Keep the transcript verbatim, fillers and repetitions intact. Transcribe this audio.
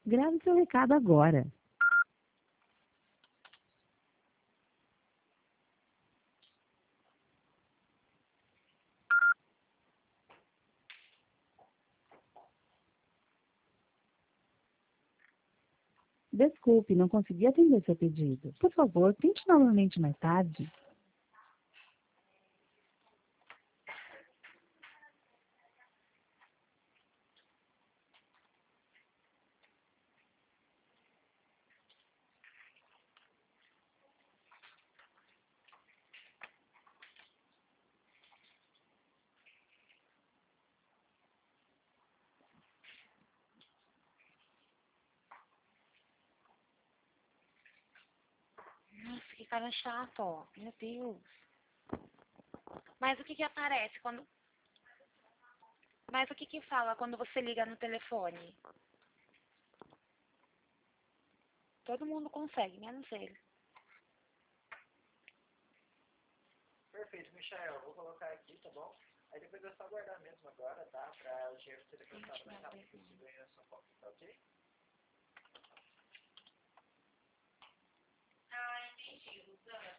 Grave seu recado agora. Desculpe, não consegui atender seu pedido. Por favor, tente novamente mais tarde. Nossa, que cara chato, ó. Meu Deus. Mas o que que aparece quando... Mas o que que fala quando você liga no telefone? Todo mundo consegue, menos ele. Perfeito, Michael. Vou colocar aqui, tá bom? Aí depois é só guardar mesmo agora, tá? Pra o dinheiro ser depositado o mais rápido possível aí na sua conta, tá ok? Ah, entendi, Rosana.